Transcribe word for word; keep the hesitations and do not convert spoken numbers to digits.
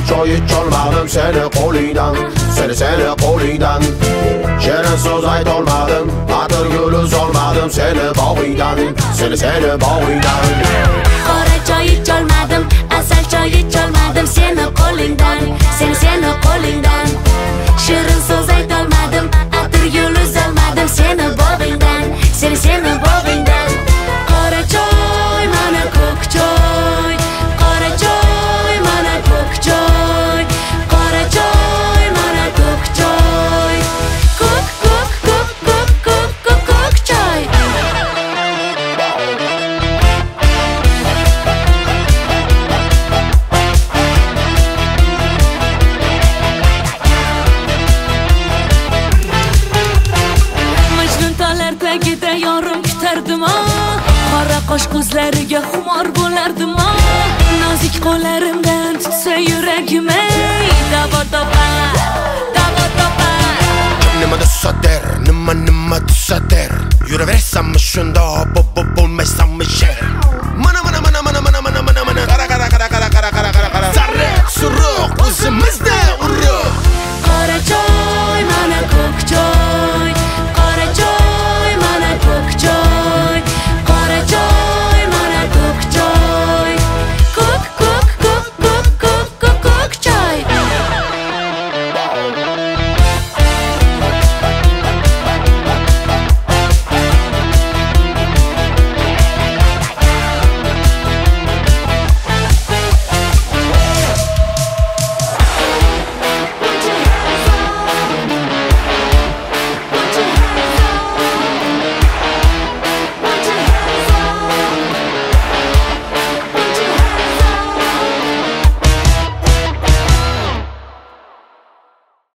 choy icholmadim seni qo'lingdan, seni seni qo'lingdan. Shirin so'z aytolmadim, atir gul uzolmadim seni bog'ingdan, seni seni bog'ingdan. Qora choy icholmadim, asal choy icholmadim seni qo'lingdan, seni seni qo'lingdan. Shirin so'z aytolmadim, atir gul uzolmadim seni bog'ingdan, seni seni bog'ingdan. Qora choy mana ko'k choy, qora choy mana ko'k choy, qora choy mana ko'k choy, ko'k ko'k ko'k ko'k ko'k ko'k ko'k choy. Majnun tog'lar tagida yorim kutardim, qora qosh ko'zlariga xumor bo'lardim. Nozik qo'llarimdan tutsa yuragim, davo topar, davo topar. Nima desader, nima nima desader, yuraversammi shunda, bo'lmaysammi sher.